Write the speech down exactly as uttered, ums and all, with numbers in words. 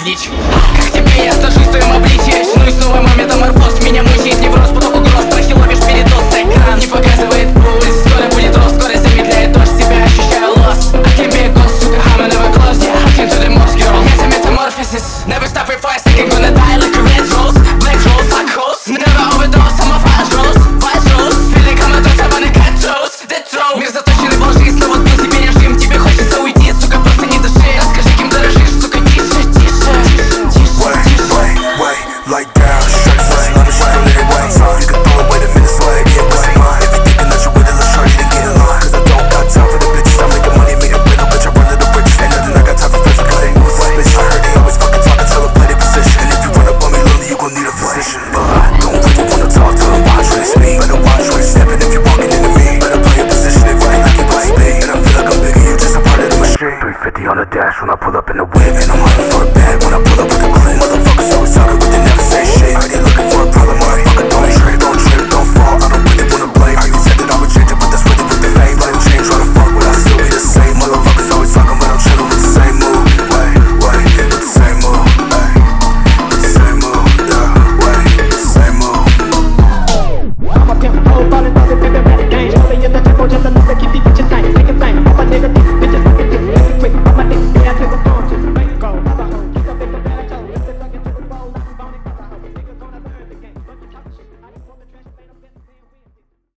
дичь. Как тебе я отношусь в твоем обличье? Ну и снова мой метаморфоз. Меня мучает невроз, поток угроз. Страхи ловишь передоз. Экран не показывает пульс. Скоро будет рост, скорость замедляет дождь. Себя ощущаю lost. I can't be a ghost, сука, I'm never close. Yeah, I came to the most, girl. It's a metamorphosis. Never stop for five seconds, gonna die like a red rose. Black rose, black host. Never overdose, I'm a fast rose. Fast rose, feeling I'm a dose, I'm on a cat toes. Death row. Мир заточенный во лжи, снова сбил себе режим. Тебе хочется уйти, сука, просто не дыши. Расскажи, кем дорожишь, сука, тише, тише, тише. Wait, wait, wait, like down, shut it, let me show you little one time. You can throw away the minutes, like, yeah, what's mine? If you thinking that you with it, let's shorty, then get in line. Cause I don't got time for the bitches, I'm making money, making bread, no bitch, I run to the riches. Ain't nothing I got time for friends, because they move like bitch. I heard they always fucking talking, tell them play their position. And if you run up on me lonely, you gon' need a physician. But I don't really wanna talk to them, watch where they speak. Better watch where you stepping if you walking into me. Better play your position, they running like you play speed. And I feel like I'm bigger, you just a part of the machine. Three fifty on the dash when I pull up in the whip. And I'm hunting for a bag when I pull up with the clip. Motherfuckers always talking, but they never say shit.